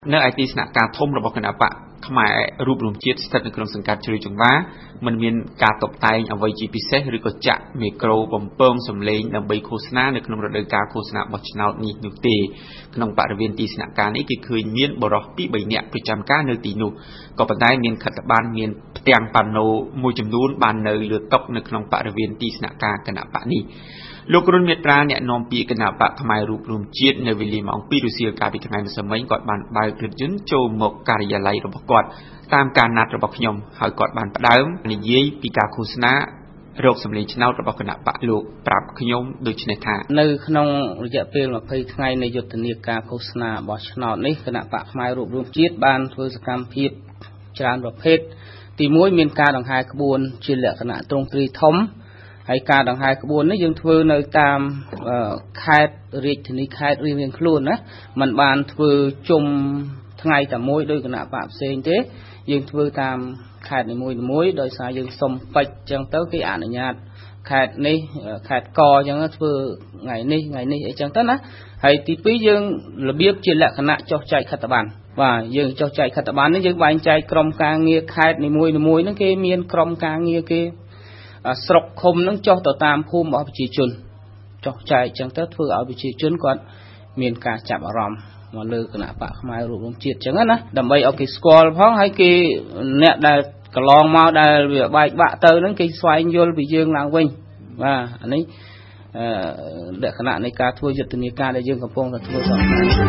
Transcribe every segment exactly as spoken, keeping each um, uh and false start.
នៅឯទីស្នាក់ការធំរបស់គណៈបកខ្មែររូបរមជាតិស្ថិតនៅក្នុងសង្កាត់ជ្រោយចង្វាមិនមានការតុបតែងអ្វីជាពិសេសឬក៏ចាក់មីក្រូបំពងសំឡេងដើម្បីឃោសនានៅក្នុងរដូវកាលឃោសនាបោះឆ្នោតនេះនោះទេក្នុងបរិវេណទីស្នាក់ការនេះគេឃើញមានបរិសុទ្ធពីរបីនាក់ប្រចាំការនៅទីនោះក៏ប៉ុន្តែមានខិត្តប័ណ្ណមានផ្ទាំងប៉ាណូមួយចំនួនបាននៅលើតុនៅក្នុងបរិវេណទីស្នាក់ការគណៈបកនេះលោករុនមេត្រាអ្នកនាំពាក្យគណៈបកខ្មែររូបរមជាតិនៅវេលាម៉ោងពីររសៀលកាលពីថ្ងៃម្សិលមិញគាត់បានបើករថយន្តចូលមកការិយាល័យរបស់គាត់តាមការណាត់របស់ខ្ញុំហើយគាត់បានផ្ដើមនិយាយពីការឃោសនារោគសម្លេងឆ្នោតរបស់គណៈបកលោកប្រាប់ខ្ញុំដូចនេះថានៅក្នុងរយៈពេលម្ភៃថ្ងៃនៃយុទ្ធនាការឃោសនាបោះឆ្នោតនេះគណៈបកខ្មែររូបរមជាតិបានធ្វើសកម្មភាពច្រើនប្រភេទទីមួយមានការដង្ហែក្បួនជាលក្ខណៈទ្រង់ទ្រីធំហើយការដង្ហែក្បួននេះយើងធ្វើនៅតាមខេត្តរាជធានីខេត្តរៀងៗខ្លួនណាมันបានធ្វើជុំថ្ងៃតែមួយដោយគណៈបកផ្សេងទេយើងធ្វើតាមខេត្តនីមួយៗដោយសារយើងសុំពេជ្រចឹងទៅគេអនុញ្ញាតខេត្តនេះខេត្តកចឹងធ្វើថ្ងៃនេះថ្ងៃនេះអីចឹងទៅណាហើយទីពីរយើងរបៀបជាលក្ខណៈចុះចែកខិត្តប័ណ្ណបាទយើងចុះចែកខិត្តប័ណ្ណនេះយើងបែងចែកក្រុមការងារខេត្តនីមួយៗហ្នឹងគេមានក្រុមការងារគេស្រុកឃុំហ្នឹងចុះទៅតាមភូមិរបស់ប្រជាជនចុះចែកចឹងទៅធ្វើឲ្យប្រជាជនគាត់មានការចាប់អារម្មណ៍មកលើគណៈបកខ្មែររូបរមជាតិចឹងណាដើម្បីឲ្យគេស្គាល់ផងហើយគេអ្នកដែលកន្លងមកដែលវាបែកបាក់ទៅហ្នឹងគេស្វែងយល់ពីយើងឡើងវិញបាទអានេះអឺលក្ខណៈនៃការធ្វើយុទ្ធនាការដែលយើងកំពុងតែធ្វើសប្តាហ៍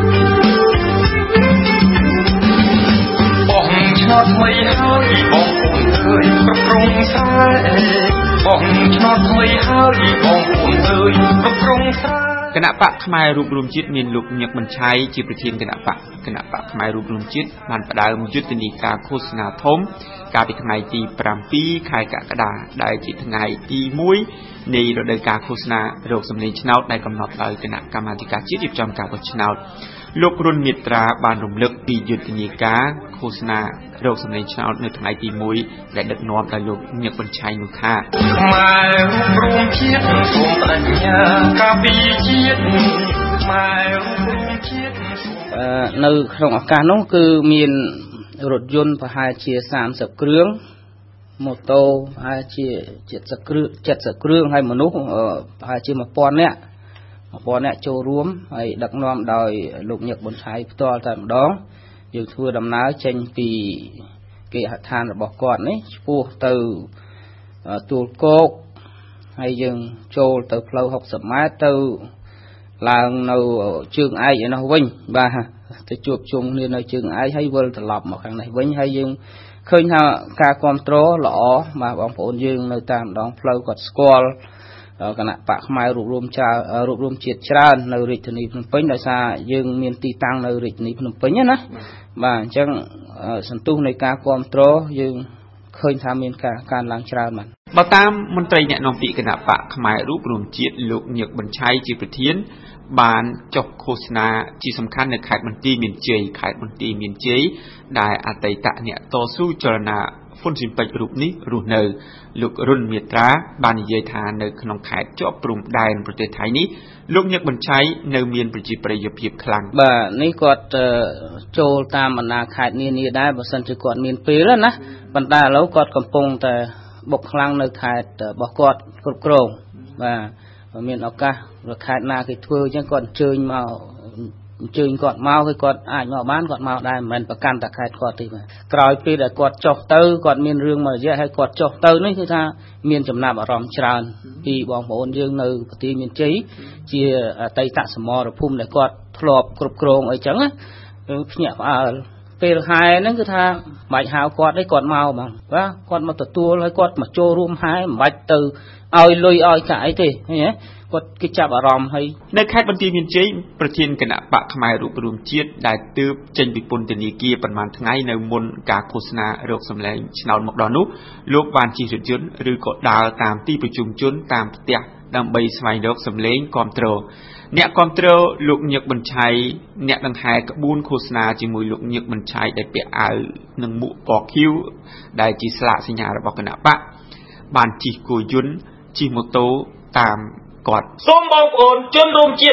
បងឆ្នោតថ្មីហើយបងប្អូនអើយប្រព្រឹត្តស្រែបងឆ្នោតថ្មីហើយបងប្អូនអើយប្រព្រឹត្តស្រែគណៈបកខ្មែររូបរមជាតិមានលោកញឹកបញ្ឆៃជាប្រធានគណៈបកគណៈបកខ្មែររូបរមជាតិបានផ្ដើមយុទ្ធនាការឃោសនាធំកាលពីថ្ងៃទីប្រាំពីរខែកក្កដាដែលជាថ្ងៃទីមួយនៃរដូវកាលឃោសនារោគសម្លេងឆ្នោតដែលកំណត់ដោយគណៈកម្មាធិការជាតិរៀបចំការបោះឆ្នោតលោករុនមេត្រាបានរំលឹកពីយុទ្ធនាការឃោសនារោគសម្លេងឆ្នោតនៅថ្ងៃទីមួយដែលដឹកនាំដោយលោកញឹកបញ្ឆៃនោះថាខ្មែររូបរួមជាតិសូមបដិញ្ញាការពីជាតិខ្មែររូបរួមជាតិនៅក្នុងឱកាសនោះគឺមានរថយន្តប្រហែលជាសាមសិបគ្រឿងម៉ូតូប្រហែលជាเจ็ดสิบគ្រឿងเจ็ดสิบគ្រឿងហើយមនុស្សប្រហែលជាmột nghìnនាក់một nghìnនាក់ចូលរួមហើយដឹកនាំដោយលោកញឹកប៊ុនឆៃផ្ទាល់តែម្ដងយើងធ្វើដំណើរចេញពីគេហដ្ឋានរបស់គាត់នេះឆ្ពោះទៅទួលគោកហើយយើងចូលទៅផ្លូវหกสิบម៉ែត្រទៅឡើងនៅជើងឯកឯនោះវិញបាទទៅជួបជុំគ្នានៅជើងឯកហើយវិលត្រឡប់មកខាងនេះវិញហើយយើងឃើញថាការគ្រប់គ្រងល្អបាទបងប្អូនយើងនៅតាមដងផ្លូវគាត់ស្គាល់គណៈបកខ្មែររួបរวมច្រើនរួបរวมជាតិច្រើននៅរាជធានីភ្នំពេញដោយសារយើងមានទីតាំងនៅរាជធានីភ្នំពេញណាបាទអញ្ចឹងសន្ទុះនៃការគ្រប់គ្រងយើងឃើញថាមានការកើនឡើងច្រើនបាទបើតាមមន្ត្រីអ្នកនាំពាក្យគណៈបកខ្មែររួបរวมជាតិលោកញឹកបញ្ឆៃជាប្រធានបានចុះឃោសនាជាសំខាន់នៅខេត្តបន្ទាយមានជ័យខេត្តបន្ទាយមានជ័យដែលអតីតអ្នកតស៊ូចលនាហ្វុនស៊ីមពេចរូបនេះរស់នៅលោករុនមេត្រាបាននិយាយថានៅក្នុងខេត្តជាប់ព្រំដែនប្រទេសថៃនេះលោកញឹកបញ្ឆៃនៅមានប្រជាប្រិយភាពខ្លាំងបាទនេះគាត់ចូលតាមបណ្ដាខេត្តនានាដែរបើសិនជាគាត់មានពេលណាប៉ុន្តែឥឡូវគាត់កំពុងតែបុកខ្លាំងនៅខេត្តរបស់គាត់គ្រប់គ្រងបាទមានឱកាសខេត្តណាគេធ្វើអញ្ចឹងគាត់អញ្ជើញមកអញ្ជើញគាត់មកហើយគាត់អាចមកបានគាត់មកដែរមិនមែនប្រកាន់តែខេត្តគាត់ទេបាទក្រោយពេលដែលគាត់ចុះទៅគាត់មានរឿងមួយរយៈហើយគាត់ចុះទៅនេះគឺថាមានចំណាប់អារម្មណ៍ច្រើនពីបងប្អូនយើងនៅប្រទេសមានជ័យជាអតីតសមរភូមិដែលគាត់ធ្លាប់គ្រប់គ្រងអីចឹងណាភ្ញាក់ផ្អើលពេលហែហ្នឹងគឺថាមិនបាច់ហៅគាត់ទេគាត់មកហ្មងបាទគាត់មកទទួលហើយគាត់មកចូលរួមហែមិនបាច់ទៅឲ្យលុយឲ្យកាក់អីទេឃើញទេគាត់គេចាប់អារម្មណ៍ហើយនៅខេត្តបន្ទាយមានជ័យប្រធានគណៈបកខ្មែររួបរวมជាតិដែលទើបចេញពីពន្ធនាគារប្រហែលថ្ងៃនៅមុនការឃោសនារោគសម្លេងឆ្នោតមកដល់នោះលោកបានជិះរថយន្តឬក៏ដើរតាមទីប្រជុំជនតាមផ្ទះដើម្បីស្វែងរកសម្លេងគ្រប់គ្រងអ្នកគ្រប់គ្រងលោកញឹកបញ្ឆៃអ្នកដង្ហែក្បួនឃោសនាជាមួយលោកញឹកបញ្ឆៃដែលពាក់អាវនិងមួកពណ៌ខៀវដែលជាស្លាកសញ្ញារបស់គណៈបកបានជិះគោយន្តជិះម៉ូតូតាមគាត់សូមបងប្អូនជនរួមជាតិ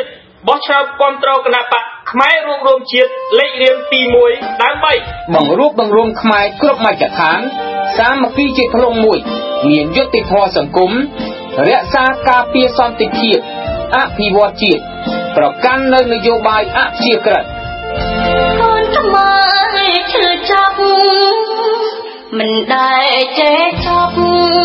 បោះឆ្នោតគ្រប់គ្រងគណៈបកខ្មែររួមរំជាតិលេខរៀងទីមួយដើម្បីបង្រួបបង្រួមខ្មែរគ្រប់មជ្ឈដ្ឋានសាមគ្គីជាធ្លុងមួយមានយុត្តិធម៌សង្គមរក្សាការពារសន្តិភាពអភិវឌ្ឍជាតិប្រកាន់នៅនយោបាយអព្យាក្រឹតកូនខ្មែរឈឺចាប់មិនដែលចេះចប់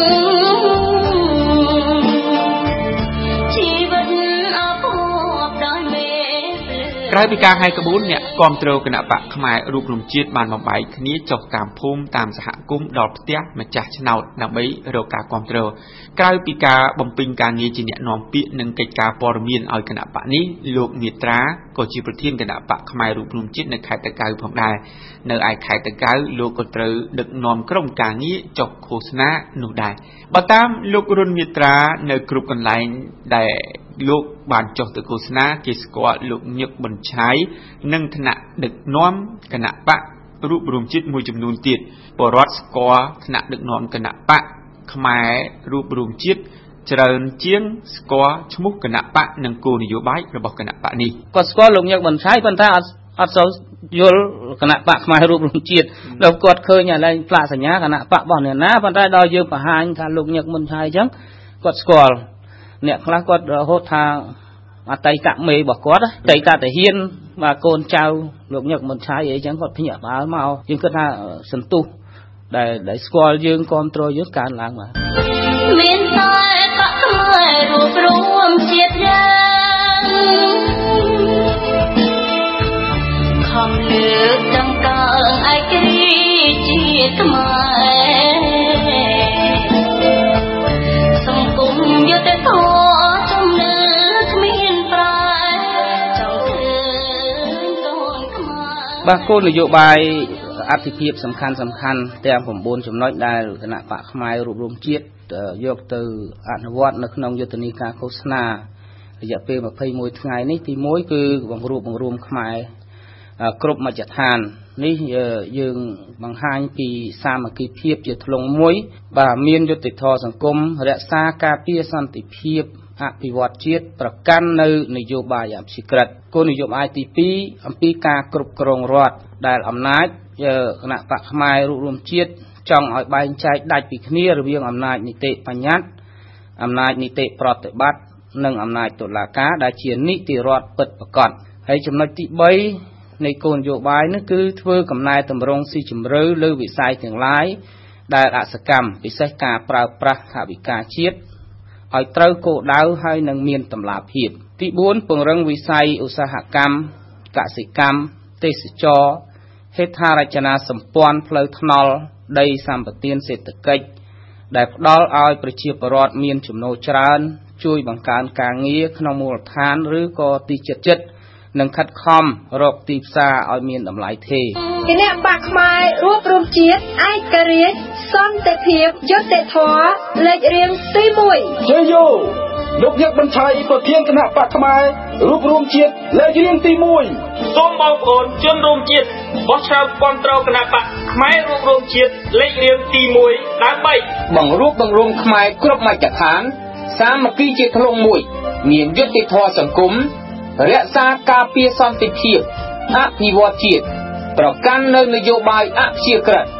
ក្រៅពីការហែកក្បួនអ្នកគាំទ្រគណៈបកខ្មែររូបរំជាតិបានបំបែកគ្នាចុះតាមភូមិតាមសហគមន៍ដល់ផ្ទះម្ចាស់ឆ្នោតដើម្បីរកការគាំទ្រក្រៅពីការបំពេញការងារជាអ្នកនាំពាក្យនិងកិច្ចការព័ត៌មានឲ្យគណៈបកនេះលោកមាត្រាក៏ជាប្រធានគណៈបកខ្មែររូបរំជាតិនៅខេត្តតាកែវផងដែរនៅឯខេត្តតាកែវលោកក៏ត្រូវដឹកនាំក្រុមការងារចុះឃោសនានោះដែរបើតាមលោករុនមាត្រានៅគ្រប់កន្លែងដែលលោកបានចុះទៅឃោសនាគេស្គាល់លោកញឹកបញ្ឆៃនិងថ្នាក់ដឹកនាំគណៈបករូបរំជាតិមួយចំនួនទៀតបរដ្ឋស្គាល់ថ្នាក់ដឹកនាំគណៈបកខ្មែររូបរំជាតិច្រើនជាងស្គាល់ឈ្មោះគណៈបកនិងគោលនយោបាយរបស់គណៈបកនេះគាត់ស្គាល់លោកញឹកបញ្ឆៃប៉ុន្តែអត់អត់សូវយល់គណៈបកខ្មែររូបរំជាតិដល់គាត់ឃើញឥឡូវផ្លាកសញ្ញាគណៈបករបស់អ្នកណាប៉ុន្តែដល់យើងបង្ហាញថាលោកញឹកបញ្ឆៃអញ្ចឹងគាត់ស្គាល់អ្នកខ្លះគាត់រហូតថាអតីតមេរបស់គាត់អតីតតាហ៊ានបាទកូនចៅលោកញឹកមន្ឆៃអីចឹងគាត់ភ្ញាក់ផ្អើលមកយើងគិតថាសន្ទុះដែលដែលស្គាល់យើងគ្រប់គ្រងយើងកើនឡើងបាទមានតែបកខ្មែររូបរួមជាតិយ៉ាងខំលើកដំណើរឯករាជ្យជាតិខ្មែរសង្គមយុត្តិធម៌ជំនឿគ្មានប្រែចង់ឃើញកូនខ្មែរបាទគោលនយោបាយអធិភាពសំខាន់សំខាន់ទាំង9ចំណុចដែលគណៈបកខ្មែររួបរวมជាតិយកទៅអនុវត្តនៅក្នុងយុទ្ធនាការឃោសនារយៈពេលยี่สิบเอ็ดថ្ងៃនេះទីមួយគឺបង្រួបបង្រួមខ្មែរគ្រប់មជ្ឈដ្ឋាននេះយើងបង្ហាញពីសាមគ្គីភាពជាធ្លុងមួយបាទមានយុត្តិធម៌សង្គមរក្សាការពារសន្តិភាពអភិវឌ្ឍជាតិប្រកាន់នៅនយោបាយអព្យាក្រឹតគោលនយោបាយទីពីរអំពីការគ្រប់គ្រងរដ្ឋដែលអំណាចគណៈបកខ្មែររួបរวมជាតិចង់ឲ្យបែងចែកដាច់ពីគ្នារវាងអំណាចនីតិបញ្ញត្តិអំណាចនីតិប្រតិបត្តិនិងអំណាចតុលាការដែលជានីតិរដ្ឋពិតប្រាកដហើយចំណុចទី3នៃគោលនយោបាយនេះគឺធ្វើកំណែតម្រង់ស៊ីជម្រៅលើវិស័យទាំងឡាយដែលអសកម្មពិសេសការប្រើប្រាស់ថវិកាជាតិឲ្យត្រូវគោលដៅហើយនឹងមានតម្លាភាពទី4ពង្រឹងវិស័យឧស្សាហកម្មកសិកម្មទេសចរណ៍ហេដ្ឋារចនាសម្ព័ន្ធផ្លូវថ្នល់ដីសម្បត្តិសេដ្ឋកិច្ចដែលផ្ដល់ឲ្យប្រជាពលរដ្ឋមានចំណូលច្រើនជួយបង្កើនការងារក្នុងមូលដ្ឋានឬក៏ទីជិតជិតនិងខិតខំរកទីផ្សារឲ្យមានតម្លៃថេរគណៈបកខ្មែររួបរวมជាតិឯករាជ្យសន្តិភាពយុត្តិធម៌លេខរៀងទីមួយជ័យយោលោកញឹកបញ្ឆៃប្រធានគណៈបកខ្មែររួបរวมជាតិលេខរៀងទីមួយសូមបងប្អូនជនរួមជាតិបោះឆ្នោតគាំទ្រគណៈបកខ្មែររួបរวมជាតិលេខរៀងទីមួយដើម្បីបង្រួបបង្រួមខ្មែរគ្រប់មជ្ឈដ្ឋានសាមគ្គីជាធ្លុងមួយមានយុត្តិធម៌សង្គមរក្សាការពារសន្តិភាពអភិវឌ្ឍជាតិប្រកាន់នៅនយោបាយអព្យាក្រឹត